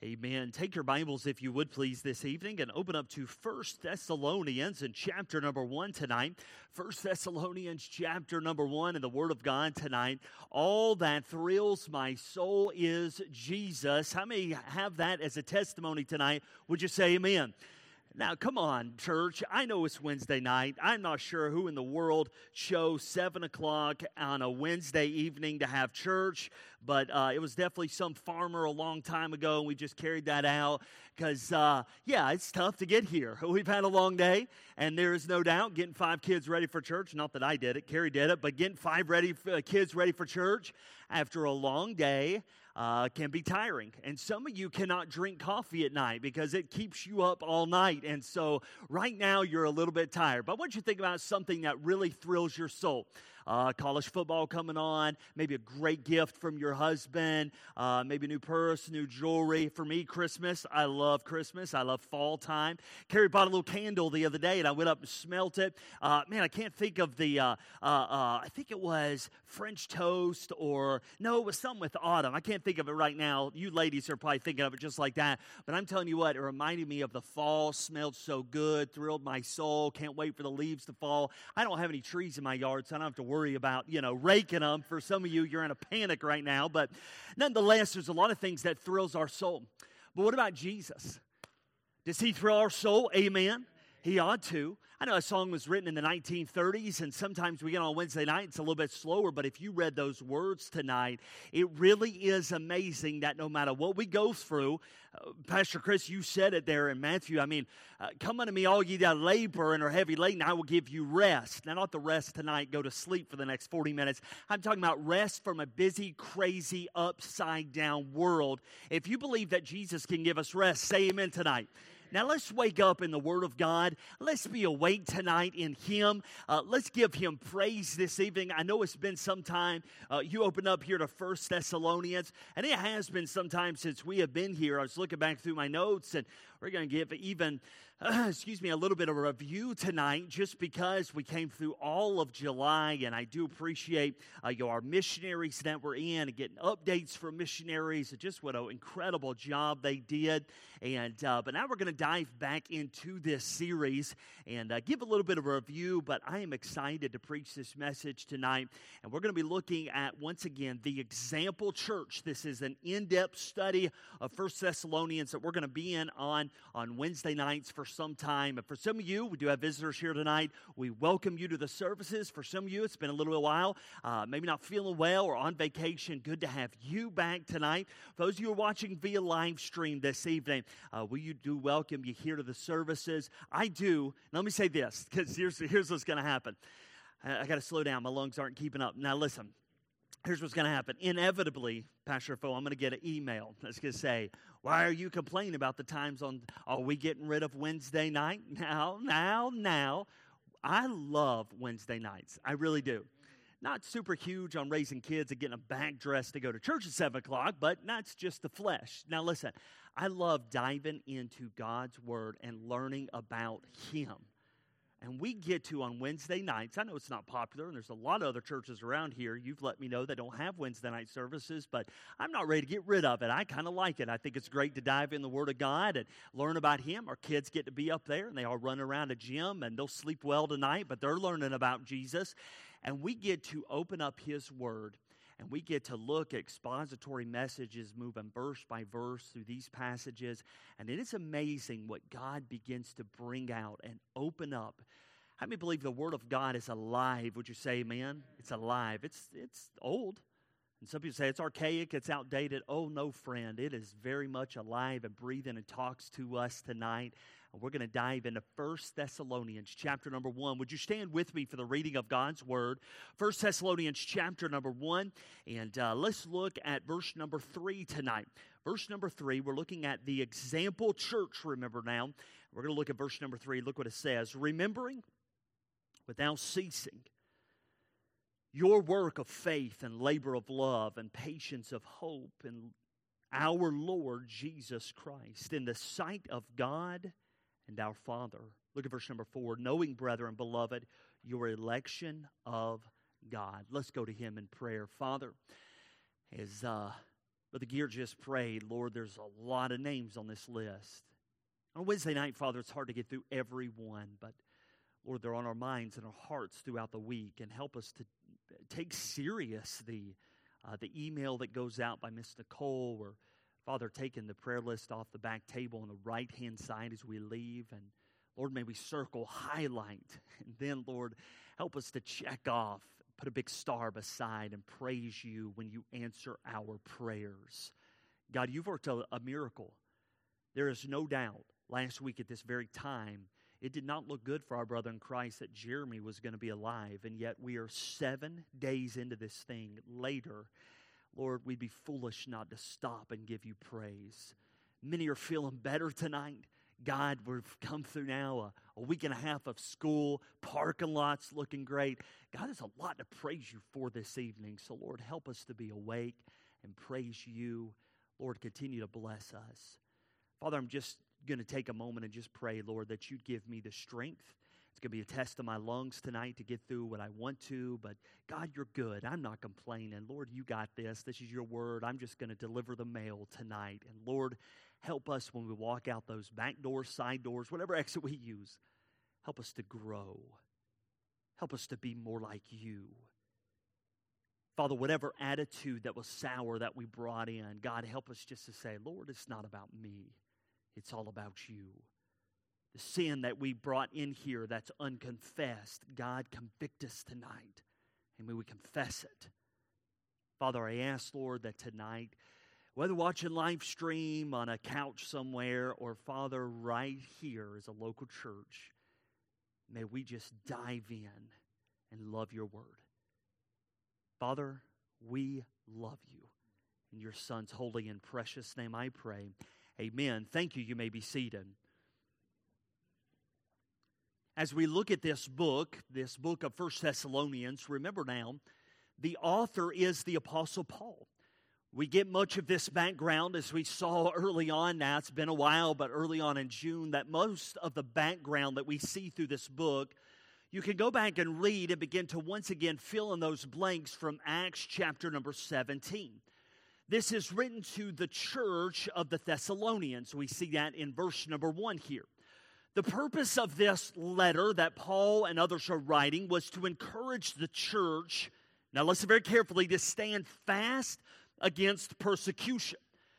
Amen. Take your Bibles, if you would please, this evening and open up to 1 Thessalonians in chapter number 1 tonight. 1 Thessalonians chapter number 1 in the Word of God tonight. All that thrills my soul is Jesus. How many have that as a testimony tonight? Would you say amen? Now, come on, church. I know it's Wednesday night. I'm not sure who in the world chose 7 o'clock on a Wednesday evening to have church, but it was definitely some farmer a long time ago, and we just carried that out because, it's tough to get here. We've had a long day, and there is no doubt getting 5 kids ready for church. Not that I did it. Carrie did it, but getting 5 kids ready for church after a long day can be tiring. And some of you cannot drink coffee at night because it keeps you up all night. And so right now you're a little bit tired. But I want you to think about something that really thrills your soul. College football coming on, maybe a great gift from your husband, maybe a new purse, new jewelry. For me, Christmas. I love Christmas. I love fall time. Carrie bought a little candle the other day, and I went up and smelt it. I can't think of the, I think it was French toast no, it was something with autumn. I can't think of it right now. You ladies are probably thinking of it just like that. But I'm telling you what, it reminded me of the fall. Smelled so good, thrilled my soul. Can't wait for the leaves to fall. I don't have any trees in my yard, so I don't have to worry about, raking them. For some of you, you're in a panic right now. But nonetheless, there's a lot of things that thrills our soul. But what about Jesus? Does he thrill our soul? Amen. He ought to. I know a song was written in the 1930s, and sometimes we get on Wednesday night, it's a little bit slower, but if you read those words tonight, it really is amazing that no matter what we go through, Pastor Chris, you said it there in Matthew, come unto me all ye that labor and are heavy laden, I will give you rest. Now, not the rest tonight, go to sleep for the next 40 minutes. I'm talking about rest from a busy, crazy, upside-down world. If you believe that Jesus can give us rest, say amen tonight. Now, let's wake up in the Word of God. Let's be awake tonight in Him. Let's give Him praise this evening. I know it's been some time. You opened up here to 1 Thessalonians, and it has been some time since we have been here. I was looking back through my notes, and we're going to give even, a little bit of a review tonight just because we came through all of July, and I do appreciate our missionaries that we're in and getting updates from missionaries. Just what an incredible job they did. And but now we're going to dive back into this series and give a little bit of a review, but I am excited to preach this message tonight. And we're going to be looking at, once again, the example church. This is an in-depth study of 1 Thessalonians that we're going to be in on Wednesday nights for some time. And for some of you, we do have visitors here tonight. We welcome you to the services. For some of you, it's been a little while, maybe not feeling well or on vacation. Good to have you back tonight. For those of you who are watching via live stream this evening, we do welcome you here to the services. I do. Now, let me say this, because here's what's going to happen. I got to slow down. My lungs aren't keeping up. Now, listen. Here's what's going to happen. Inevitably, Pastor Foe, I'm going to get an email that's going to say, why are you complaining about the times are we getting rid of Wednesday night? Now. I love Wednesday nights. I really do. Not super huge on raising kids and getting them back dressed to go to church at 7 o'clock, but that's just the flesh. Now listen, I love diving into God's Word and learning about Him. And we get to on Wednesday nights, I know it's not popular, and there's a lot of other churches around here. You've let me know they don't have Wednesday night services, but I'm not ready to get rid of it. I kind of like it. I think it's great to dive in the Word of God and learn about Him. Our kids get to be up there, and they all run around a gym, and they'll sleep well tonight, but they're learning about Jesus. And we get to open up His Word, and we get to look at expository messages moving verse by verse through these passages. And it is amazing what God begins to bring out and open up. How many believe the Word of God is alive? Would you say amen? It's alive. It's old. And some people say it's archaic, it's outdated. Oh, no, friend. It is very much alive and breathing and talks to us tonight. And we're going to dive into 1 Thessalonians chapter number 1. Would you stand with me for the reading of God's Word? 1 Thessalonians chapter number 1. And let's look at verse number 3 tonight. Verse number 3, we're looking at the example church, remember now. We're going to look at verse number 3. Look what it says. Remembering without ceasing your work of faith and labor of love and patience of hope in our Lord Jesus Christ in the sight of God and our Father. Look at verse number 4. Knowing, brethren, beloved, your election of God. Let's go to Him in prayer. Father, as Brother Gear just prayed, Lord, there's a lot of names on this list. On Wednesday night, Father, it's hard to get through every one, but Lord, they're on our minds and our hearts throughout the week, and help us to take serious the email that goes out by Miss Nicole, or Father, taking the prayer list off the back table on the right-hand side as we leave, and Lord, may we circle, highlight, and then, Lord, help us to check off, put a big star beside, and praise you when you answer our prayers. God, you've worked a miracle. There is no doubt, last week at this very time, it did not look good for our brother in Christ that Jeremy was going to be alive, and yet we are 7 days into this thing later. Lord, we'd be foolish not to stop and give you praise. Many are feeling better tonight. God, we've come through now a week and a half of school, parking lots looking great. God, there's a lot to praise you for this evening. So, Lord, help us to be awake and praise you. Lord, continue to bless us. Father, I'm just going to take a moment and just pray, Lord, that you'd give me the strength. It's going to be a test of my lungs tonight to get through what I want to, but God, you're good. I'm not complaining. Lord, you got this. This is your word. I'm just going to deliver the mail tonight. And Lord, help us when we walk out those back doors, side doors, whatever exit we use. Help us to grow. Help us to be more like you. Father, whatever attitude that was sour that we brought in, God, help us just to say, Lord, it's not about me. It's all about you. The sin that we brought in here that's unconfessed, God, convict us tonight, and may we confess it. Father, I ask, Lord, that tonight, whether watching live stream on a couch somewhere or, Father, right here as a local church, may we just dive in and love your word. Father, we love you. In your Son's holy and precious name I pray. Amen. Thank you. You may be seated. As we look at this book of 1 Thessalonians, remember now, the author is the Apostle Paul. We get much of this background as we saw early on. Now, it's been a while, but early on in June, that most of the background that we see through this book, you can go back and read and begin to once again fill in those blanks from Acts chapter number 17. This is written to the church of the Thessalonians. We see that in verse number 1 here. The purpose of this letter that Paul and others are writing was to encourage the church, now listen very carefully, to stand fast against persecution.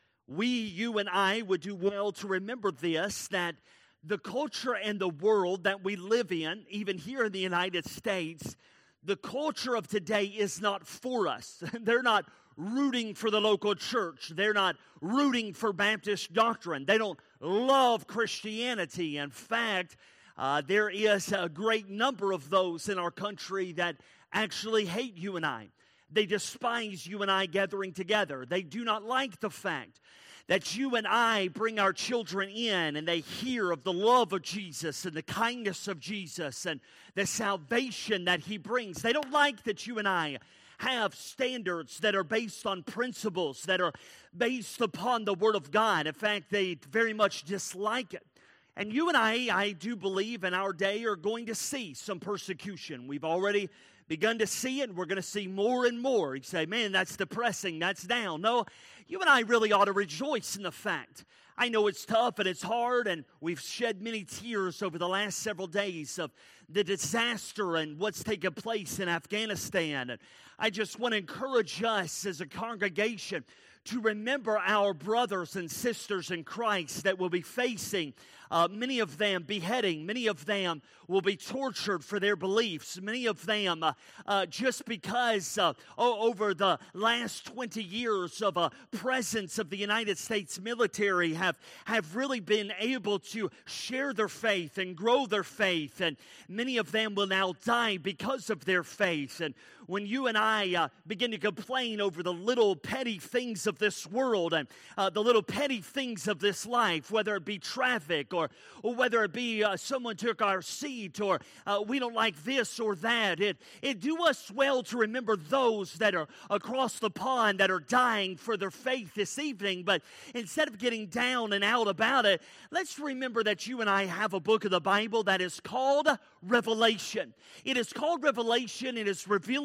You and I would do well to remember this, that the culture and the world that we live in, even here in the United States, the culture of today is not for us. They're not rooting for the local church. They're not rooting for Baptist doctrine. They don't love Christianity. In fact, there is a great number of those in our country that actually hate you and I. They despise you and I gathering together. They do not like the fact that you and I bring our children in and they hear of the love of Jesus and the kindness of Jesus and the salvation that He brings. They don't like that you and I have standards that are based on principles, that are based upon the Word of God. In fact, they very much dislike it. And you and I do believe in our day are going to see some persecution. We've already begun to see it, and we're going to see more and more. You say, man, that's depressing, that's down. No, you and I really ought to rejoice in the fact. I know it's tough and it's hard, and we've shed many tears over the last several days of the disaster and what's taken place in Afghanistan. And I just want to encourage us as a congregation to remember our brothers and sisters in Christ that will be facing many of them beheading. Many of them will be tortured for their beliefs. Many of them just because over the last 20 years of a presence of the United States military have really been able to share their faith and grow their faith. And many of them will now die because of their faith. And when you and I begin to complain over the little petty things of this world and the little petty things of this life, whether it be traffic or whether it be someone took our seat or we don't like this or that, it do us well to remember those that are across the pond that are dying for their faith this evening. But instead of getting down and out about it, let's remember that you and I have a book of the Bible that is called Revelation. It is called Revelation. It is revealing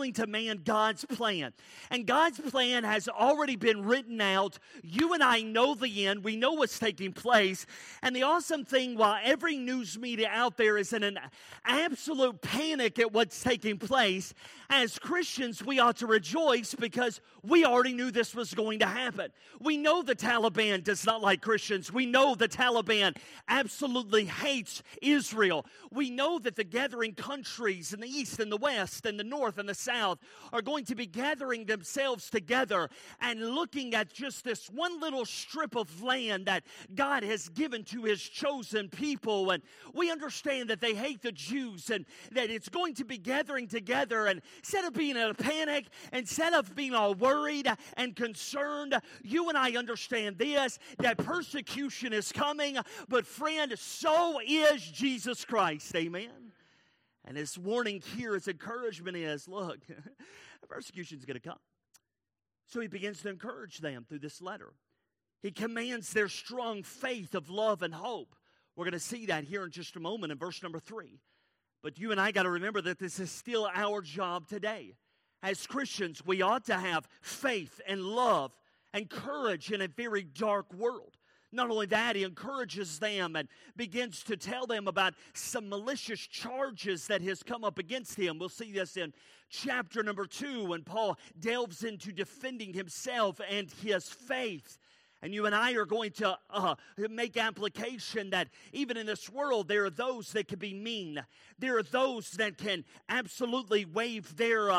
revealing to man God's plan. And God's plan has already been written out. You and I know the end. We know what's taking place. And the awesome thing, while every news media out there is in an absolute panic at what's taking place, as Christians, we ought to rejoice because we already knew this was going to happen. We know the Taliban does not like Christians. We know the Taliban absolutely hates Israel. We know that the gathering countries in the east and the west and the north and the south are going to be gathering themselves together and looking at just this one little strip of land that God has given to His chosen people. And we understand that they hate the Jews and that it's going to be gathering together. And instead of being in a panic, instead of being all worried and concerned, you and I understand this, that persecution is coming. But friend, so is Jesus Christ. Amen. And his warning here, his encouragement is, look, persecution is going to come. So he begins to encourage them through this letter. He commands their strong faith of love and hope. We're going to see that here in just a moment in verse number 3. But you and I got to remember that this is still our job today. As Christians, we ought to have faith and love and courage in a very dark world. Not only that, he encourages them and begins to tell them about some malicious charges that has come up against him. We'll see this in chapter number 2 when Paul delves into defending himself and his faith. And you and I are going to make application that even in this world, there are those that can be mean. There are those that can absolutely wave their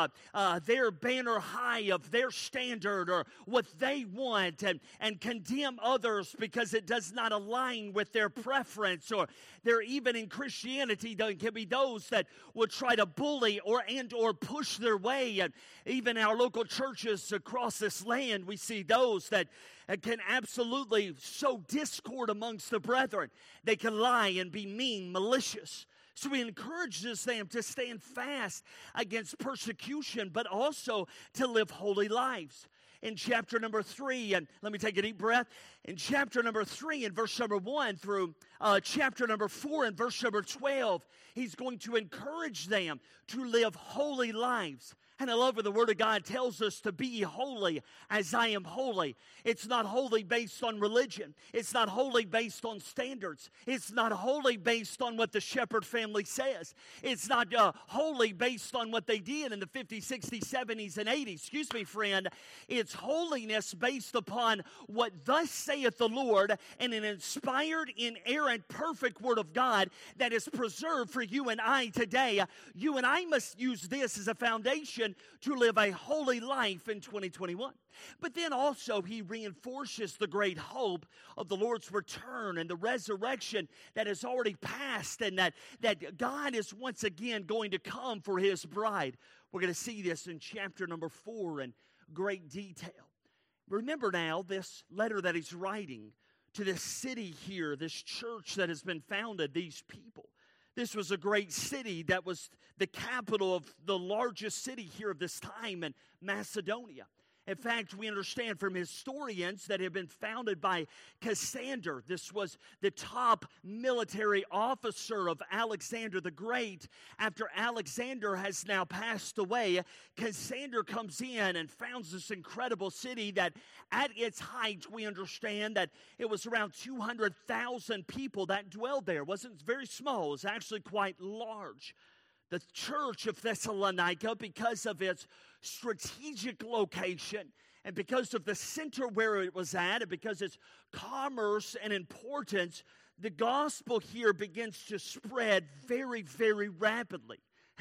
banner high of their standard or what they want and condemn others because it does not align with their preference. Or there even in Christianity, there can be those that will try to bully or push their way. And even our local churches across this land, we see those that can absolutely sow discord amongst the brethren. They can lie and be mean, malicious. So he encourages them to stand fast against persecution, but also to live holy lives. In chapter number 3, and let me take a deep breath. In chapter number 3, in verse number 1 through chapter number 4 and verse number 12, he's going to encourage them to live holy lives. And I love what the Word of God tells us to be holy as I am holy. It's not holy based on religion. It's not holy based on standards. It's not holy based on what the Shepherd family says. It's not holy based on what they did in the 50s, 60s, 70s, and 80s. Excuse me, friend. It's holiness based upon what thus saith the Lord and an inspired, inerrant, perfect Word of God that is preserved for you and I today. You and I must use this as a foundation to live a holy life in 2021. But then also he reinforces the great hope of the Lord's return and the resurrection that has already passed and that God is once again going to come for his bride. We're going to see this in chapter number 4 in great detail. Remember now this letter that he's writing to this city here, this church that has been founded, these people. This was a great city that was the capital of the largest city here of this time in Macedonia. In fact, we understand from historians that it had been founded by Cassander. This was the top military officer of Alexander the Great. After Alexander has now passed away, Cassander comes in and founds this incredible city that at its height, we understand that it was around 200,000 people that dwelled there. It wasn't very small. It was actually quite large. The church of Thessalonica, because of its strategic location and because of the center where it was at and because its commerce and importance, the gospel here begins to spread very, very rapidly.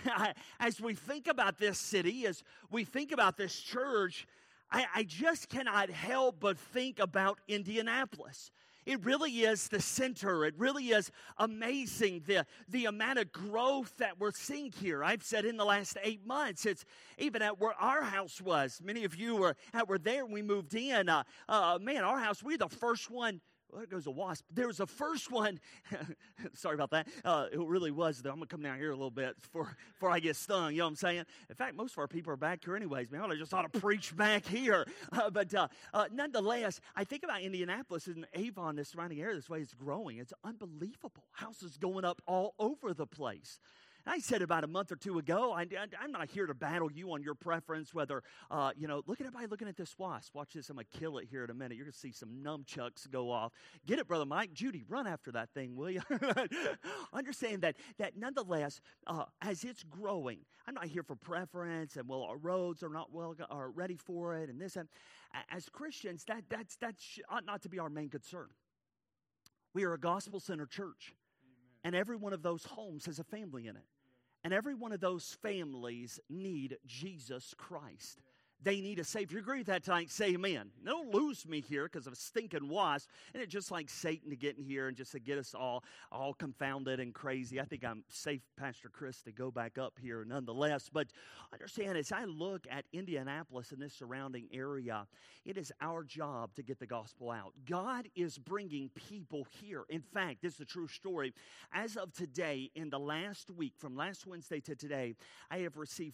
As we think about this city, as we think about this church, I just cannot help but think about Indianapolis. It really is the center. It really is amazing the amount of growth that we're seeing here. I've said in the last 8 months, it's even at where our house was. Many of you were there when we moved in. Man, our house, we were the first one. Well, there goes a wasp. There was the first one. Sorry about that. It really was, though. I'm going to come down here a little bit before I get stung. You know what I'm saying? In fact, most of our people are back here anyways. Man, I just ought to preach back here. But nonetheless, I think about Indianapolis and Avon, this surrounding area, this way it's growing. It's unbelievable. Houses going up all over the place. I said about a month or two ago, I'm not here to battle you on your preference, whether, look at everybody looking at this wasp. Watch this. I'm going to kill it here in a minute. You're going to see some nunchucks go off. Get it, Brother Mike? Judy, run after that thing, will you? Understand that nonetheless, as it's growing, I'm not here for preference and, well, our roads are ready for it and this and as Christians, that ought not to be our main concern. We are a gospel-centered church. And every one of those homes has a family in it. And every one of those families need Jesus Christ. They need a Savior. You agree with that tonight? Say amen. Don't lose me here because of a stinking wasp. And it's just like Satan to get in here and just to get us all confounded and crazy. I think I'm safe, Pastor Chris, to go back up here nonetheless. But understand, as I look at Indianapolis and this surrounding area, it is our job to get the gospel out. God is bringing people here. In fact, this is a true story. As of today, in the last week, from last Wednesday to today, I have received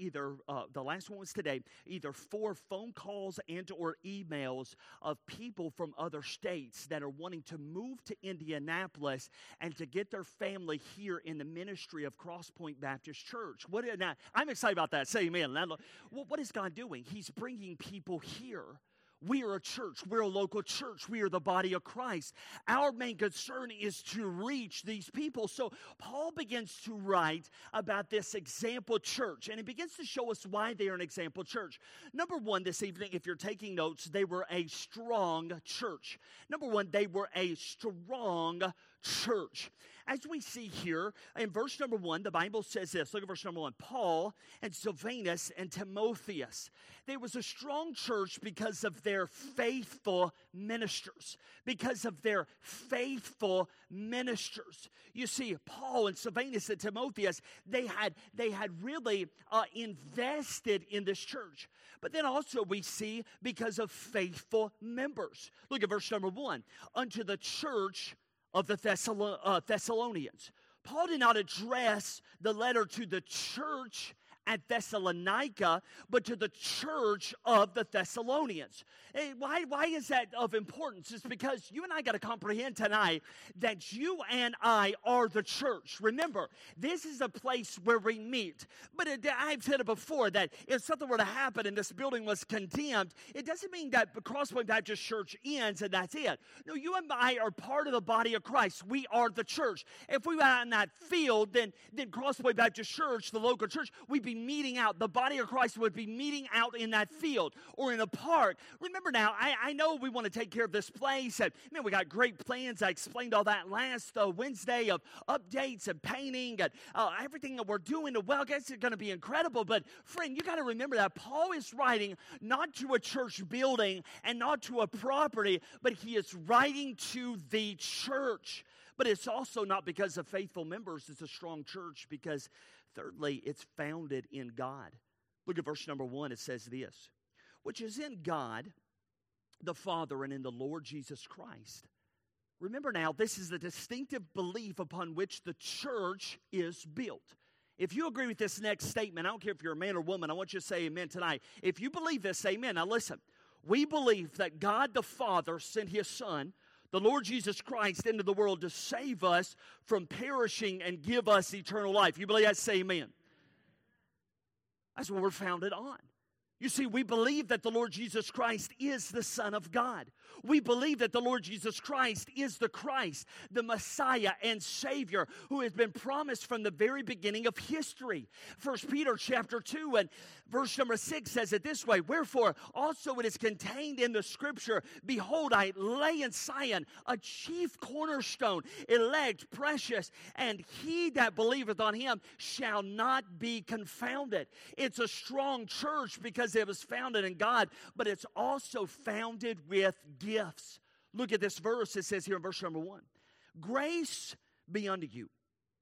the last one was today, either 4 phone calls and or emails of people from other states that are wanting to move to Indianapolis and to get their family here in the ministry of Crosspoint Baptist Church. Now, I'm excited about that. Say amen. What is God doing? He's bringing people here. We are a church. We're a local church. We are the body of Christ. Our main concern is to reach these people. So Paul begins to write about this example church, and he begins to show us why they are an example church. Number one, this evening, if you're taking notes, they were a strong church. Number one, they were a strong church. As we see here in verse number 1, the Bible says this. Look at verse number 1. Paul and Silvanus and Timotheus. There was a strong church because of their faithful ministers. Because of their faithful ministers. You see, Paul and Silvanus and Timotheus, they had really invested in this church. But then also we see because of faithful members. Look at verse number 1. Unto the church of the Thessalonians. Paul did not address the letter to the church at Thessalonica, but to the church of the Thessalonians. Hey, why is that of importance? It's because you and I got to comprehend tonight that you and I are the church. Remember, this is a place where we meet. But I've said it before that if something were to happen and this building was condemned, it doesn't mean that Crosspoint Baptist Church ends and that's it. No, you and I are part of the body of Christ. We are the church. If we were out in that field, then Crosspoint Baptist Church, the local church, we'd be meeting out. The body of Christ would be meeting out in that field or in a park. Remember now, I know we want to take care of this place. And man, we got great plans. I explained all that last Wednesday of updates and painting and everything that we're doing. Well, I guess it's going to be incredible. But friend, you got to remember that Paul is writing not to a church building and not to a property, but he is writing to the church. But it's also not because of faithful members. It's a strong church because, thirdly, it's founded in God. Look at verse number 1. It says this, which is in God, the Father, and in the Lord Jesus Christ. Remember now, this is the distinctive belief upon which the church is built. If you agree with this next statement, I don't care if you're a man or woman, I want you to say amen tonight. If you believe this, say amen. Now listen, we believe that God the Father sent His Son, the Lord Jesus Christ, into the world to save us from perishing and give us eternal life. You believe that? Say amen. That's what we're founded on. You see, we believe that the Lord Jesus Christ is the Son of God. We believe that the Lord Jesus Christ is the Christ, the Messiah and Savior who has been promised from the very beginning of history. 1 Peter chapter 2 and verse number 6 says it this way, wherefore also it is contained in the Scripture, behold, I lay in Zion a chief cornerstone, elect, precious, and he that believeth on him shall not be confounded. It's a strong church because it was founded in God, but it's also founded with gifts. Look at this verse. It says here in verse number 1, grace be unto you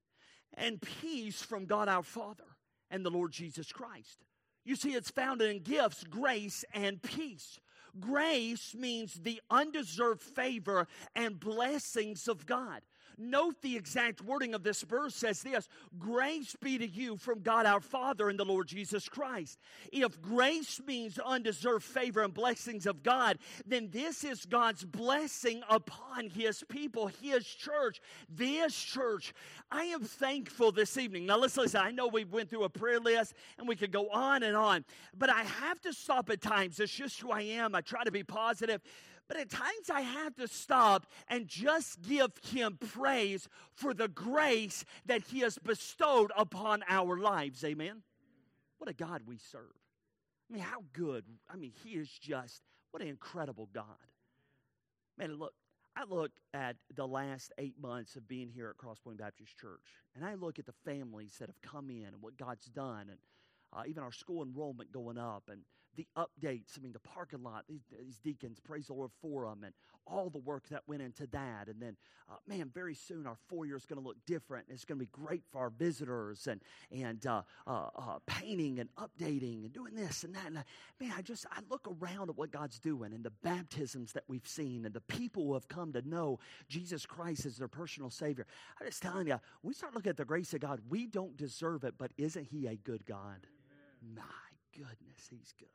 and peace from God our Father and the Lord Jesus Christ. You see, it's founded in gifts, grace, and peace. Grace means the undeserved favor and blessings of God. Note the exact wording of this verse says this: grace be to you from God our Father and the Lord Jesus Christ. If grace means undeserved favor and blessings of God, then this is God's blessing upon His people, His church, this church. I am thankful this evening. Now listen, I know we went through a prayer list and we could go on, but I have to stop at times. It's just who I am. I try to be positive. But at times I have to stop and just give Him praise for the grace that He has bestowed upon our lives. Amen? What a God we serve. I mean, how good. I mean, He is just, what an incredible God. Man, look, I look at the last 8 months of being here at Cross Point Baptist Church, and I look at the families that have come in and what God's done, and even our school enrollment going up, and the updates, I mean, the parking lot, these deacons, praise the Lord for them, and all the work that went into that. And then, man, very soon our foyer is going to look different. It's going to be great for our visitors, and painting and updating and doing this and that. And man, I look around at what God's doing and the baptisms that we've seen and the people who have come to know Jesus Christ as their personal Savior. I'm just telling you, when we start looking at the grace of God, we don't deserve it, but isn't He a good God? Amen. My goodness, He's good.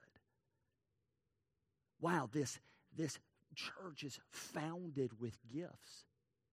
Wow, this church is founded with gifts.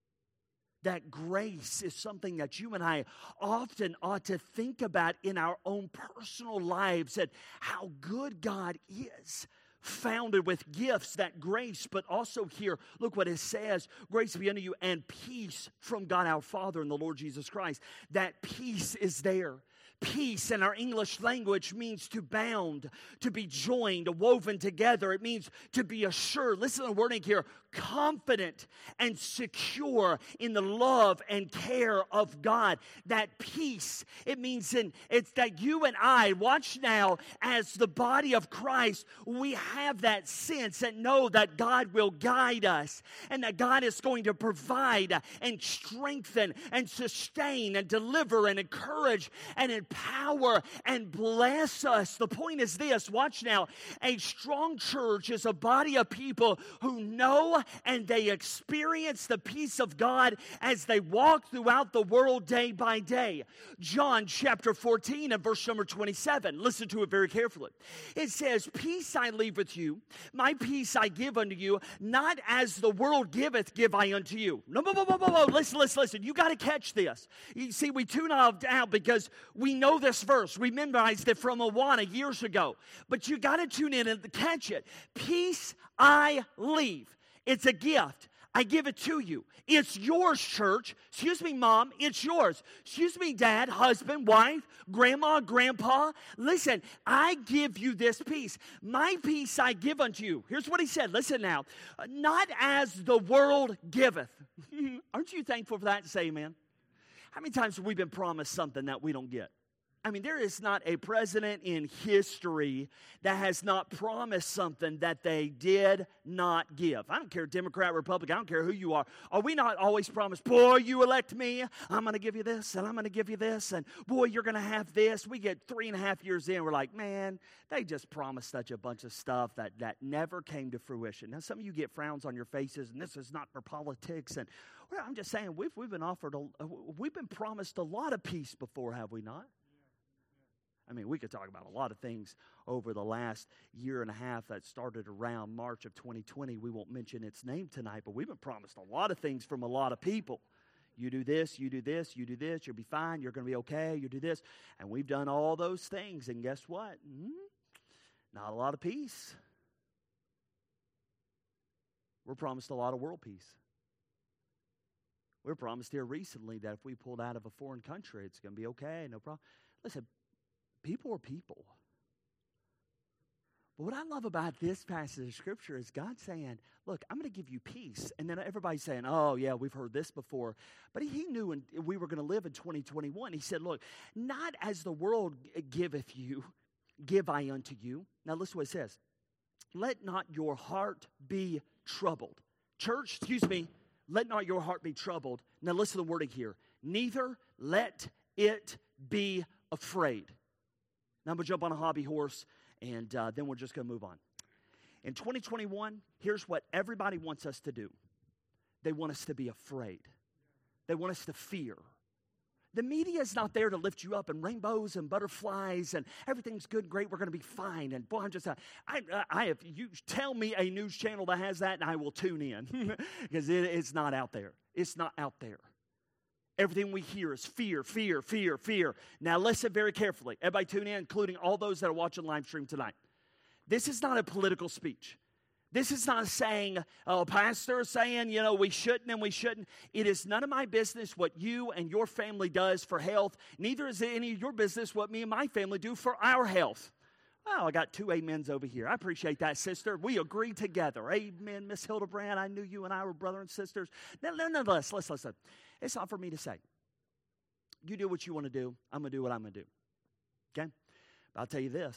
That grace is something that you and I often ought to think about in our own personal lives, and how good God is. Founded with gifts, that grace, but also here, look what it says: grace be unto you and peace from God our Father and the Lord Jesus Christ. That peace is there. Peace in our English language means to bound, to be joined, woven together. It means to be assured. Listen to the wording here: confident and secure in the love and care of God. That peace, it means it's that you and I, watch now, as the body of Christ, we have that sense and know that God will guide us, and that God is going to provide and strengthen and sustain and deliver and encourage and empower and bless us. The point is this, watch now: a strong church is a body of people who know and they experience the peace of God as they walk throughout the world day by day. John chapter 14 and verse number 27. Listen to it very carefully. It says, peace I leave with you, my peace I give unto you, not as the world giveth, give I unto you. No. Listen. You got to catch this. You see, we tune out because we know this verse. We memorized it from Awana years ago. But you got to tune in and catch it. Peace I leave. It's a gift. I give it to you. It's yours, church. Excuse me, Mom, it's yours. Excuse me, Dad, husband, wife, grandma, grandpa. Listen, I give you this peace. My peace I give unto you. Here's what he said. Listen now. Not as the world giveth. Aren't you thankful for that? Say amen. How many times have we been promised something that we don't get? I mean, there is not a president in history that has not promised something that they did not give. I don't care, Democrat, Republican, I don't care who you are. Are we not always promised, boy, you elect me, I'm going to give you this, and I'm going to give you this, and boy, you're going to have this. We get 3.5 years in, we're like, man, they just promised such a bunch of stuff that never came to fruition. Now, some of you get frowns on your faces, and this is not for politics, and well, I'm just saying, we've been promised a lot of peace before, have we not? I mean, we could talk about a lot of things over the last year and a half that started around March of 2020. We won't mention its name tonight, but we've been promised a lot of things from a lot of people. You do this, you do this, you do this, you'll be fine, you're going to be okay, you do this. And we've done all those things, and guess what? Not a lot of peace. We're promised a lot of world peace. We're promised here recently that if we pulled out of a foreign country, it's going to be okay, no problem. Listen, people are people. But what I love about this passage of Scripture is God saying, look, I'm going to give you peace. And then everybody's saying, oh, yeah, we've heard this before. But he knew we were going to live in 2021. He said, look, not as the world giveth you, give I unto you. Now listen to what it says. Let not your heart be troubled. Church, excuse me, let not your heart be troubled. Now listen to the wording here. Neither let it be afraid. Now I'm going to jump on a hobby horse, and then we're just going to move on. In 2021, here's what everybody wants us to do. They want us to be afraid. They want us to fear. The media is not there to lift you up and rainbows and butterflies and everything's good, great, we're going to be fine. And boy, you tell me a news channel that has that and I will tune in because it's not out there. It's not out there. Everything we hear is fear, fear, fear, fear. Now listen very carefully. Everybody tune in, including all those that are watching live stream tonight. This is not a political speech. This is not saying, pastor is saying, we shouldn't and we shouldn't. It is none of my business what you and your family does for health. Neither is it any of your business what me and my family do for our health. Well, I got 2 amens over here. I appreciate that, sister. We agree together. Amen, Miss Hildebrand. I knew you and I were brother and sisters. Nonetheless, listen. It's not for me to say. You do what you want to do. I'm going to do what I'm going to do. Okay? But I'll tell you this.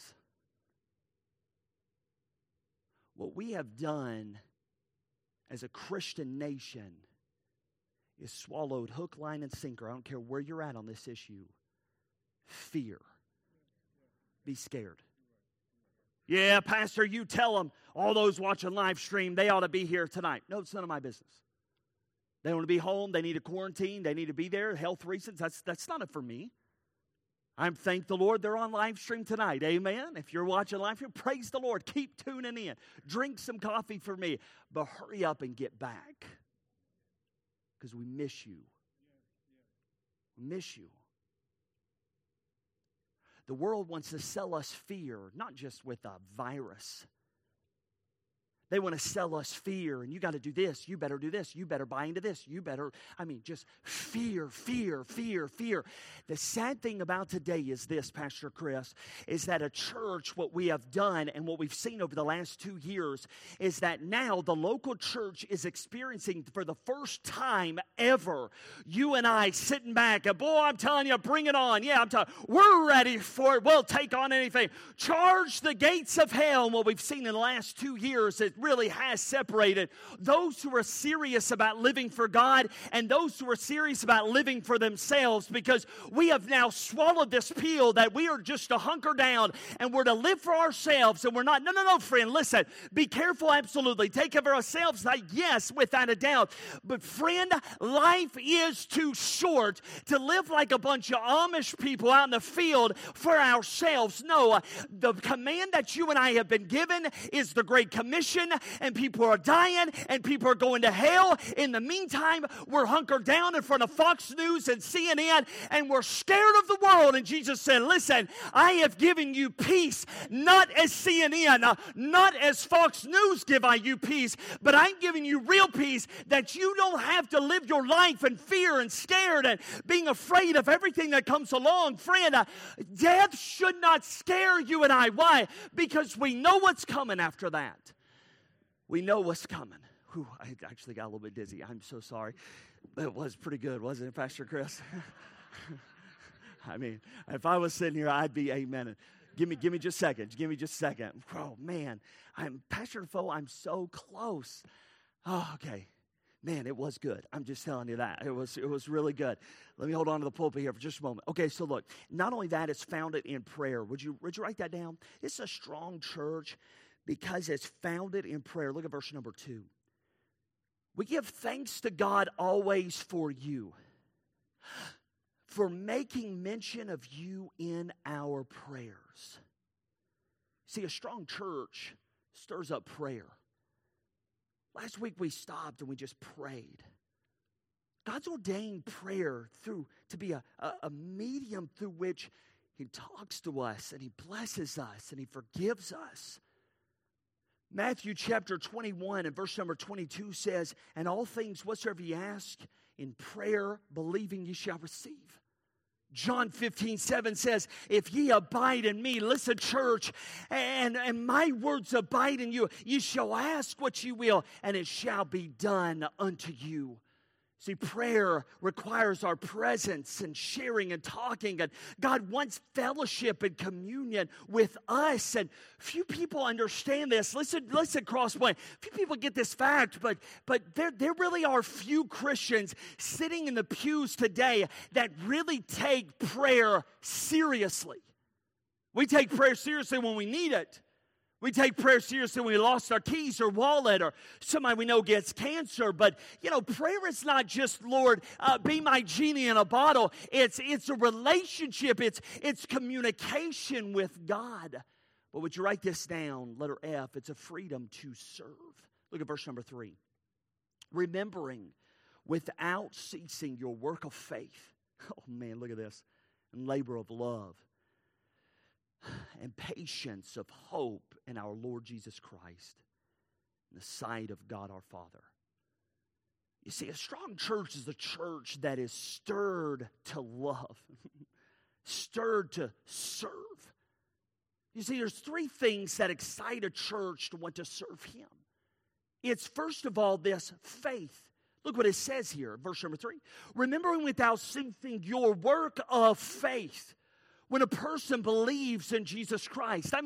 What we have done as a Christian nation is swallowed hook, line, and sinker. I don't care where you're at on this issue. Fear. Be scared. Yeah, Pastor, you tell them, all those watching live stream, they ought to be here tonight. No, it's none of my business. They want to be home. They need a quarantine. They need to be there. Health reasons. That's not it for me. I'm thank the Lord they're on live stream tonight. Amen. If you're watching live stream, praise the Lord. Keep tuning in. Drink some coffee for me. But hurry up and get back. Because we miss you. We miss you. The world wants to sell us fear, not just with a virus. They want to sell us fear, and you got to do this, you better do this, you better buy into this, just fear, fear, fear, fear. The sad thing about today is this, Pastor Chris, is that a church, what we have done and what we've seen over the last 2 years is that now the local church is experiencing for the first time ever, you and I sitting back, and boy, I'm telling you, bring it on. Yeah, I'm telling you, we're ready for it. We'll take on anything. Charge the gates of hell. And what we've seen in the last 2 years is really has separated those who are serious about living for God and those who are serious about living for themselves, because we have now swallowed this pill that we are just to hunker down and we're to live for ourselves, and we're not. No, friend, listen, be careful, absolutely. Take care of ourselves, yes, without a doubt. But friend, life is too short to live like a bunch of Amish people out in the field for ourselves. No, the command that you and I have been given is the Great Commission, and people are dying, and people are going to hell. In the meantime, we're hunkered down in front of Fox News and CNN, and we're scared of the world. And Jesus said, listen, I have given you peace, not as CNN, not as Fox News give I you peace, but I'm giving you real peace that you don't have to live your life in fear and scared and being afraid of everything that comes along. Friend, death should not scare you and I. Why? Because we know what's coming after that. We know what's coming. Whew, I actually got a little bit dizzy. I'm so sorry. It was pretty good, wasn't it, Pastor Chris? I mean, if I was sitting here, I'd be amen. Give me just a second. Give me just a second. Oh, man. Pastor Defoe, I'm so close. Oh, okay. Man, it was good. I'm just telling you that. It was really good. Let me hold on to the pulpit here for just a moment. Okay, so look, not only that, it's founded in prayer. Would you write that down? It's a strong church because it's founded in prayer. Look at verse number 2. We give thanks to God always for you, for making mention of you in our prayers. See, a strong church stirs up prayer. Last week we stopped and we just prayed. God's ordained prayer to be a medium through which He talks to us and He blesses us and He forgives us. Matthew chapter 21 and verse number 22 says, and all things whatsoever ye ask in prayer, believing ye shall receive. John 15:7 says, if ye abide in me, listen church, and my words abide in you, ye shall ask what ye will, and it shall be done unto you. See, prayer requires our presence and sharing and talking, and God wants fellowship and communion with us, and few people understand this. Listen, Crosspoint. Few people get this fact, but there really are few Christians sitting in the pews today that really take prayer seriously. We take prayer seriously when we need it. We take prayer seriously when we lost our keys or wallet or somebody we know gets cancer. But, prayer is not just, Lord, be my genie in a bottle. It's a relationship. It's communication with God. But would you write this down? Letter F, it's a freedom to serve. Look at verse number 3. Remembering without ceasing your work of faith. Oh, man, look at this. And labor of love. And patience of hope in our Lord Jesus Christ, in the sight of God our Father. You see, a strong church is a church that is stirred to love, stirred to serve. You see, there's three things that excite a church to want to serve Him. It's first of all this faith. Look what it says here, verse number 3. Remembering without ceasing your work of faith. When a person believes in Jesus Christ,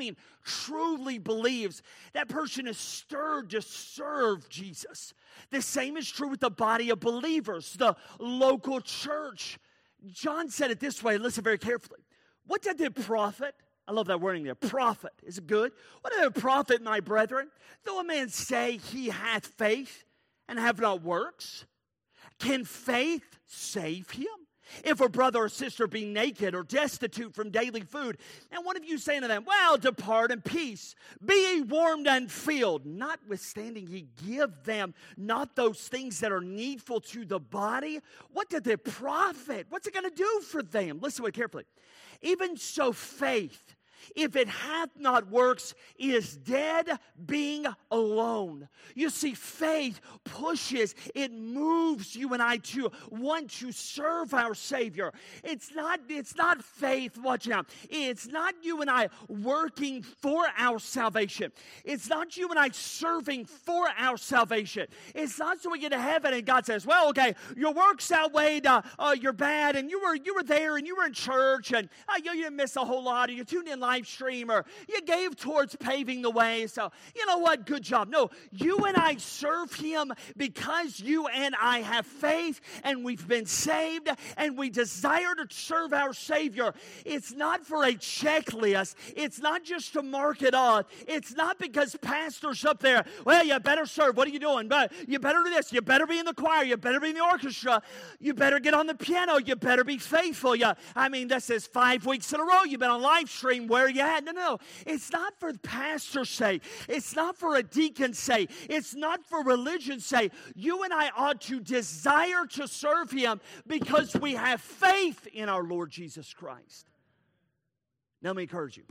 truly believes, that person is stirred to serve Jesus. The same is true with the body of believers, the local church. John said it this way, listen very carefully. What did it profit? I love that wording there, profit. Is it good? What did it profit, my brethren? Though a man say he hath faith and have not works, can faith save him? If a brother or sister be naked or destitute from daily food, and one of you saying to them, well, depart in peace, be ye warmed and filled, notwithstanding ye give them not those things that are needful to the body, what did it profit? What's it going to do for them? Listen to it carefully. Even so faith, if it hath not works, is dead being alone. You see, faith pushes, it moves you and I to want to serve our Savior. It's not faith, watch out. It's not you and I working for our salvation. It's not you and I serving for our salvation. It's not so we get to heaven and God says, well, okay, your works outweighed your bad, and you were there and you were in church, and you didn't miss a whole lot, or you tuned in live stream, or you gave towards paving the way, so you know what, good job. No, you and I serve Him because you and I have faith, and we've been saved, and we desire to serve our Savior. It's not for a checklist. It's not just to mark it off. It's not because pastor's up there, well, you better serve. What are you doing? But you better do this. You better be in the choir. You better be in the orchestra. You better get on the piano. You better be faithful. This is 5 weeks in a row. You've been on live stream. Where are you at? No. It's not for the pastor's sake. It's not for a deacon's sake. It's not for religion's sake. You and I ought to desire to serve Him because we have faith in our Lord Jesus Christ. Now, let me encourage you.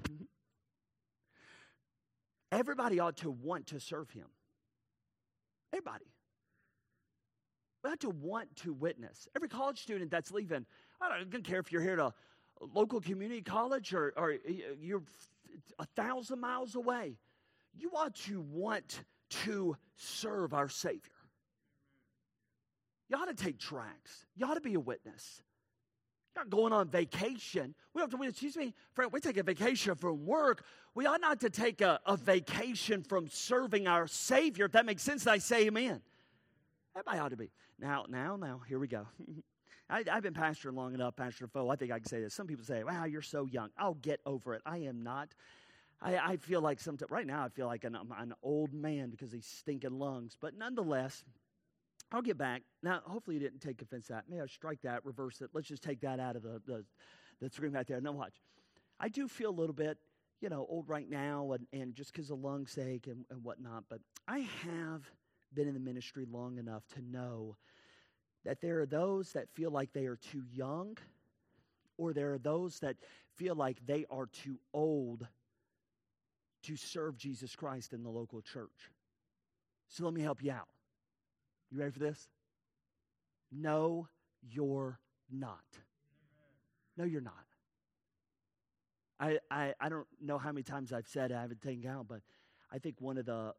Everybody ought to want to serve Him. Everybody. We ought to want to witness. Every college student that's leaving, I don't care if you're here to local community college or you're 1,000 miles away, you ought to want to serve our Savior. You ought to take tracts. You ought to be a witness. You're not going on vacation. We take a vacation from work. We ought not to take a vacation from serving our Savior. If that makes sense, I say amen. Everybody ought to be. Now, here we go. I've been pastoring long enough, Pastor Foe. I think I can say this. Some people say, wow, you're so young. I'll get over it. I am not. I feel like right now I feel like I'm an old man because of these stinking lungs. But nonetheless, I'll get back. Now, hopefully you didn't take offense to that. Maybe I'll strike that, reverse it. Let's just take that out of the screen right there. Now watch. I do feel a little bit, old right now and just because of lung sake and whatnot. But I have been in the ministry long enough to know that there are those that feel like they are too young, or there are those that feel like they are too old to serve Jesus Christ in the local church. So let me help you out. You ready for this? No, you're not. No, you're not. I don't know how many times I've said it, I haven't taken count, but I think one of the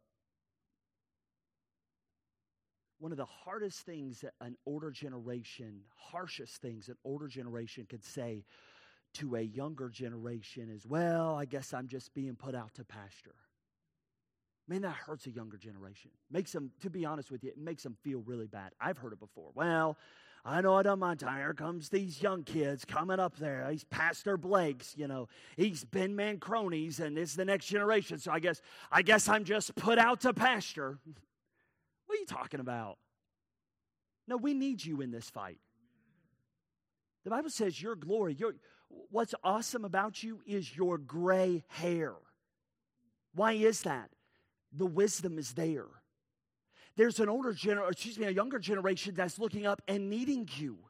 hardest things that harshest things an older generation could say to a younger generation is, well, I guess I'm just being put out to pasture. Man, that hurts a younger generation. Makes them, to be honest with you, it makes them feel really bad. I've heard it before. Well, I know I done my time. Here comes these young kids coming up there. He's Pastor Blake's, He's Ben Mancroni's, and it's the next generation. So I guess I'm just put out to pasture. What are you talking about? No, we need you in this fight. The Bible says your glory, what's awesome about you is your gray hair. Why is that? The wisdom is there. There's a younger generation that's looking up and needing you.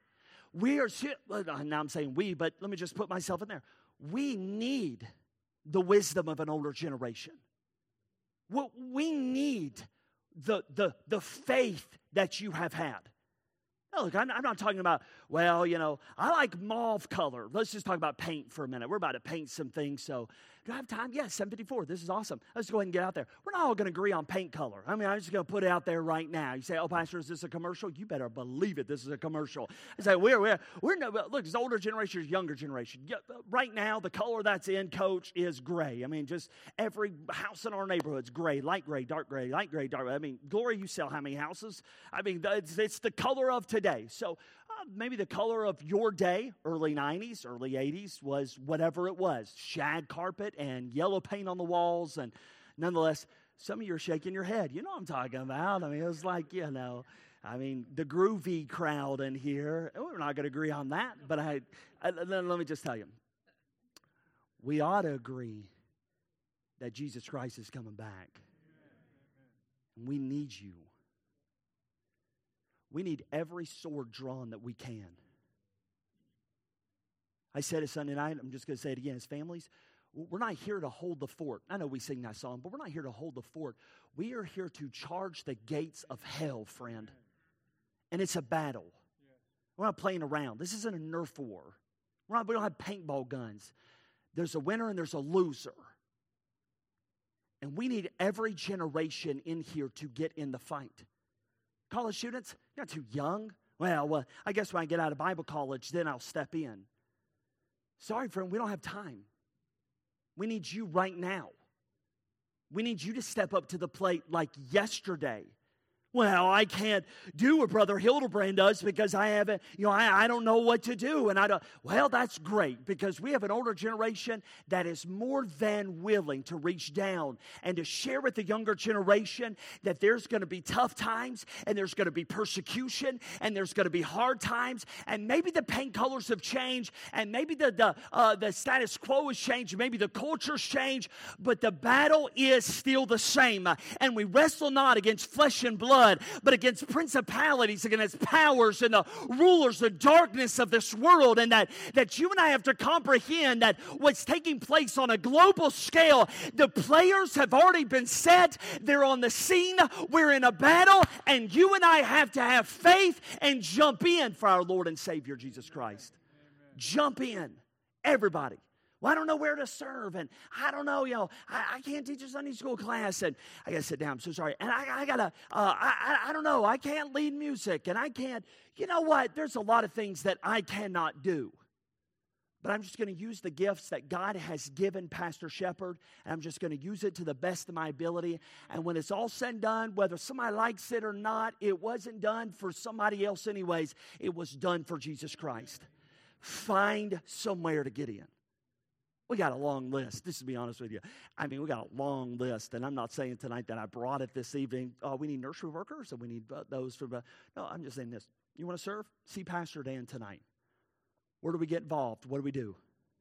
Now I'm saying we, but let me just put myself in there. We need the wisdom of an older generation. We need the faith that you have had. Now, look, I'm not talking about, I like mauve color. Let's just talk about paint for a minute. We're about to paint some things, so do I have time? Yes, 7:54. This is awesome. Let's go ahead and get out there. We're not all going to agree on paint color. I'm just going to put it out there right now. You say, oh, Pastor, is this a commercial? You better believe it. This is a commercial. I say, look, it's older generation, it's younger generation. Right now, the color that's in, Coach, is gray. Just every house in our neighborhood's gray, light gray, dark gray, light gray, dark gray. Glory, you sell how many houses? It's the color of today. So maybe the color of your day, early 90s, early 80s, was whatever it was. Shag carpet and yellow paint on the walls. And nonetheless, some of you are shaking your head. You know what I'm talking about. It was like, the groovy crowd in here. We're not going to agree on that. But let me just tell you. We ought to agree that Jesus Christ is coming back. And we need you. We need every sword drawn that we can. I said it Sunday night, I'm just going to say it again. As families, we're not here to hold the fort. I know we sing that song, but we're not here to hold the fort. We are here to charge the gates of hell, friend. And it's a battle. We're not playing around. This isn't a Nerf war. We don't have paintball guns. There's a winner and there's a loser. And we need every generation in here to get in the fight. College students, you're not too young. Well, I guess when I get out of Bible college, then I'll step in. Sorry, friend, we don't have time. We need you right now. We need you to step up to the plate like yesterday. Well, I can't do what Brother Hildebrand does because I haven't, I don't know what to do. And well, that's great because we have an older generation that is more than willing to reach down and to share with the younger generation that there's going to be tough times and there's going to be persecution and there's going to be hard times. And maybe the paint colors have changed and maybe the status quo has changed. Maybe the culture's changed, but the battle is still the same. And we wrestle not against flesh and blood, but against principalities, against powers and the rulers of darkness of this world. And that you and I have to comprehend that what's taking place on a global scale, the players have already been set. They're on the scene. We're in a battle. And you and I have to have faith and jump in for our Lord and Savior, Jesus Christ. Amen. Jump in. Everybody. Well, I don't know where to serve, and I don't know, I can't teach a Sunday school class, and I got to sit down, I'm so sorry, and I don't know, I can't lead music, and I can't, you know what, there's a lot of things that I cannot do, but I'm just going to use the gifts that God has given Pastor Shepard, and I'm just going to use it to the best of my ability, and when it's all said and done, whether somebody likes it or not, it wasn't done for somebody else anyways, it was done for Jesus Christ. Find somewhere to get in. We got a long list, just to be honest with you. We got a long list, and I'm not saying tonight that I brought it this evening. We need nursery workers, and we need those for. No, I'm just saying this. You want to serve? See Pastor Dan tonight. Where do we get involved? What do we do?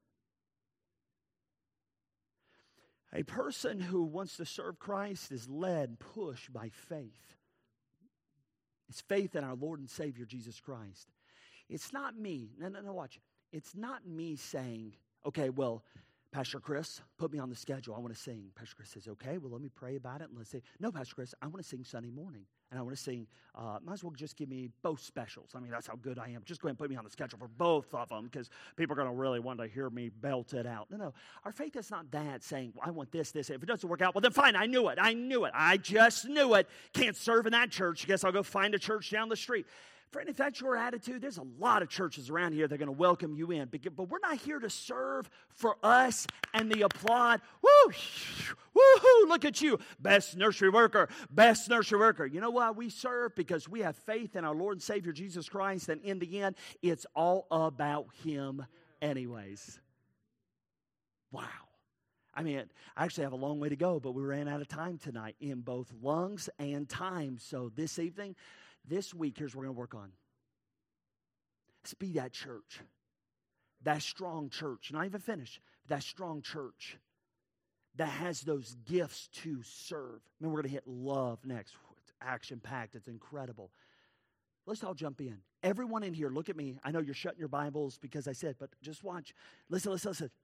A person who wants to serve Christ is led, pushed by faith. It's faith in our Lord and Savior, Jesus Christ. It's not me. No, watch. It's not me saying, okay, well, Pastor Chris, put me on the schedule. I want to sing. Pastor Chris says, okay, well, let me pray about it. And let's say, no, Pastor Chris, I want to sing Sunday morning. And I want to sing, might as well just give me both specials. That's how good I am. Just go ahead and put me on the schedule for both of them because people are going to really want to hear me belt it out. No. Our faith is not that saying, well, I want this. If it doesn't work out, well, then fine. I knew it. I just knew it. Can't serve in that church. I guess I'll go find a church down the street. Friend, if that's your attitude, there's a lot of churches around here that are going to welcome you in. But we're not here to serve for us and the applaud. Woo! Woo-hoo! Look at you. Best nursery worker. Best nursery worker. You know why we serve? Because we have faith in our Lord and Savior Jesus Christ. And in the end, it's all about Him anyways. Wow. I mean, I actually have a long way to go, but we ran out of time tonight in both lungs and time. So this evening, this week, here's what we're going to work on. Let's be that church. That strong church. Not even finished. That strong church that has those gifts to serve. And we're going to hit love next. It's action-packed. It's incredible. Let's all jump in. Everyone in here, look at me. I know you're shutting your Bibles because I said, but just watch. Listen.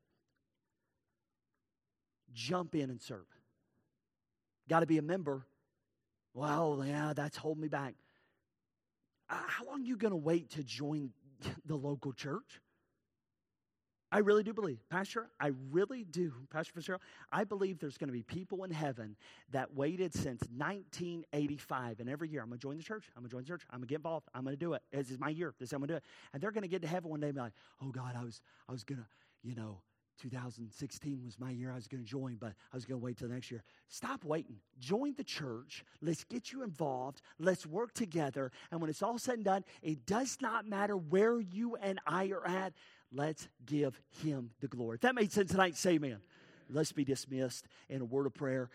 Jump in and serve. Got to be a member. Well, yeah, that's holding me back. How long are you going to wait to join the local church? I really do believe, Pastor, Pastor Fitzgerald, I believe there's going to be people in heaven that waited since 1985, and every year, I'm going to join the church, I'm going to get involved, I'm going to do it. This is my year, I'm going to do it. And they're going to get to heaven one day and be like, oh God, I was going to, 2016 was my year I was going to join, but I was going to wait till next year. Stop waiting. Join the church. Let's get you involved. Let's work together. And when it's all said and done, it does not matter where you and I are at. Let's give Him the glory. If that made sense tonight, say amen. Let's be dismissed in a word of prayer.